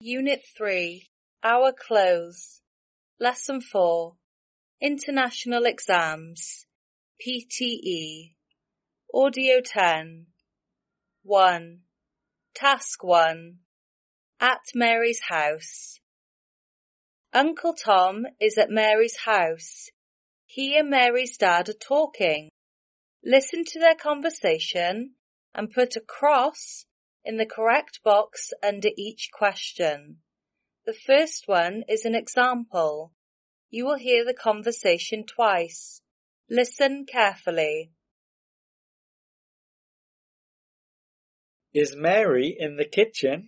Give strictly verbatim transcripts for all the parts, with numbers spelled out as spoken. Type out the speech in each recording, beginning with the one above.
Unit three, Our Clothes, Lesson four, International Exams, P T E, Audio ten, one, Task one, At Mary's House. Uncle Tom is at Mary's house. He and Mary's dad are talking. Listen to their conversation and put a cross in the correct box under each question. The first one is an example. You will hear the conversation twice. Listen carefully. Is Mary in the kitchen?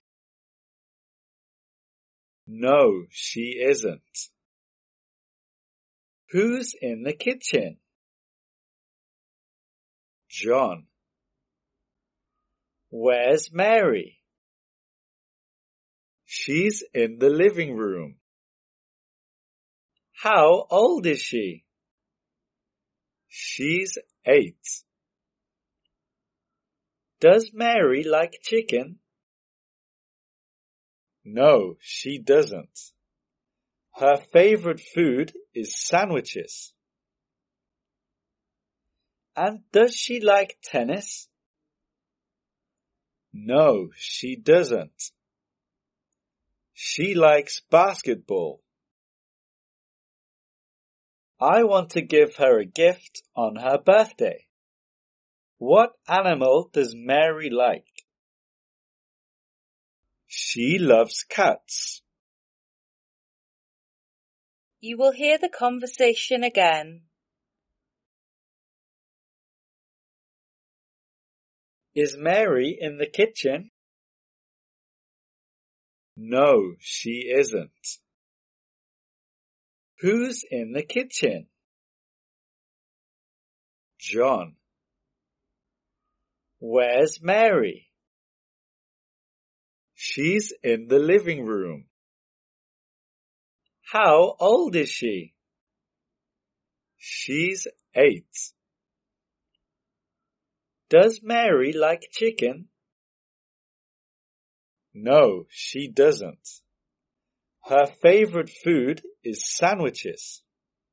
No, she isn't. Who's in the kitchen? John. Where's Mary? She's in the living room. How old is she? She's eight. Does Mary like chicken? No, she doesn't. Her favorite food is sandwiches. And does she like tennis? No, she doesn't. She likes basketball. I want to give her a gift on her birthday. What animal does Mary like? She loves cats. You will hear the conversation again. Is Mary in the kitchen? No, she isn't. Who's in the kitchen? John. Where's Mary? She's in the living room. How old is she? She's eight. Does Mary like chicken? No, she doesn't. Her favorite food is sandwiches.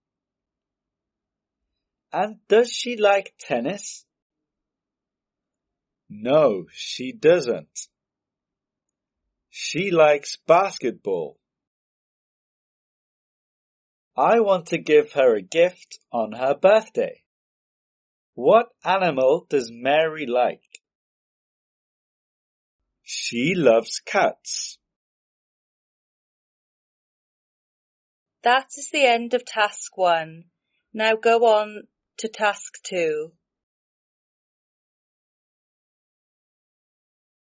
And does she like tennis? No, she doesn't. She likes basketball. I want to give her a gift on her birthday. What animal does Mary like? She loves cats. That is the end of task one. Now go on to task two.